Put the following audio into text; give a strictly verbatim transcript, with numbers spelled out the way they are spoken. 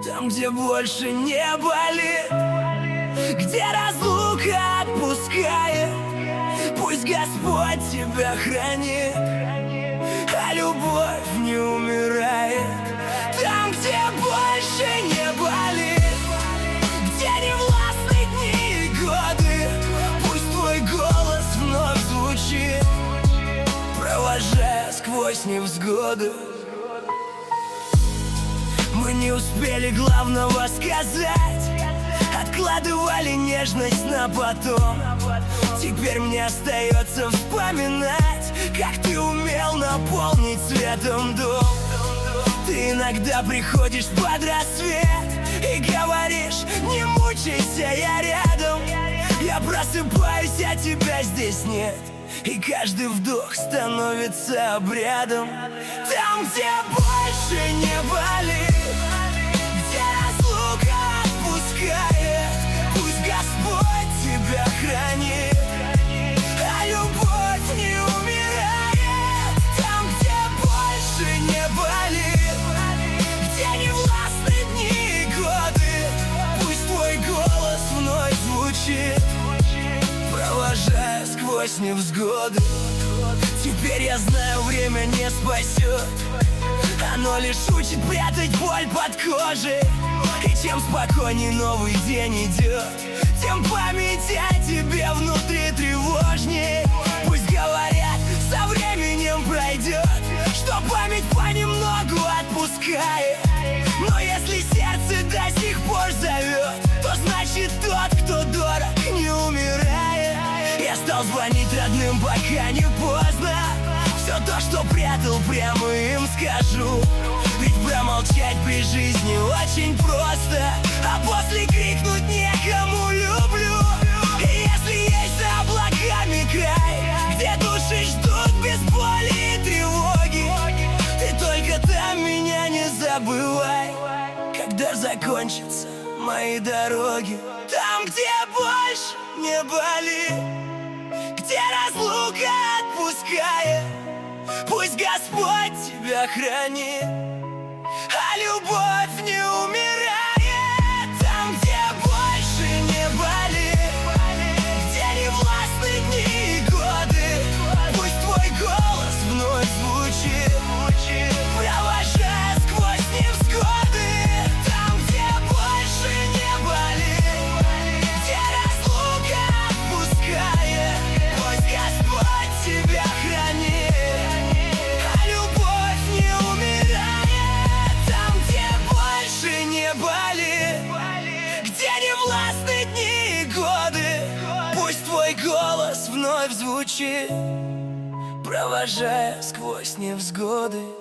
Там, где больше не болит, где разлука отпускает. Пусть Господь тебя хранит, а любовь не умирает. Там, где больше не болит, где не властны дни и годы, пусть твой голос вновь звучит, провожая сквозь невзгоды. Мы не успели главного сказать, откладывали нежность на потом. Теперь мне остается вспоминать, как ты умел наполнить светом дом. Ты иногда приходишь под рассвет и говоришь: не мучайся, я рядом. Я просыпаюсь, а тебя здесь нет, и каждый вдох становится обрядом. Там, где больше не болит, где разлука отпускает, пусть Господь тебя хранит, а любовь не умирает. Там, где больше не болит, где не властны дни и годы, пусть твой голос вновь звучит, провожая сквозь невзгоды. Теперь я знаю, время не спасет, оно лишь учит прятать боль под кожей. И чем спокойней новый день идет, тем память о тебе внутри тревожней. Пусть говорят, со временем пройдет, что память понемногу отпускает, но если сердце до сих пор зовет, то значит тот, кто дорог, не умирает. Я стал звонить родным, пока не поздно. Все то, что прятал, прямо им скажу. Ведь промолчать при жизни очень просто, а после крикнуть некому люблю. И если есть за облаками край, где души ждут без боли и тревоги, ты только там меня не забывай, когда закончатся мои дороги. Там, где больше не болит, где разлука отпускает, пусть Господь тебя хранит, а любовь не умирает. Там, где больше не болит, где не властны дни и годы, пусть твой голос вновь звучит, провожая сквозь невзгоды. Там, где больше не болит, где разлука отпускает, пусть Господь тебя хранит, а любовь не умирает. Там, где больше не болит, где не властны дни и годы, пусть твой голос вновь звучит, провожая сквозь невзгоды.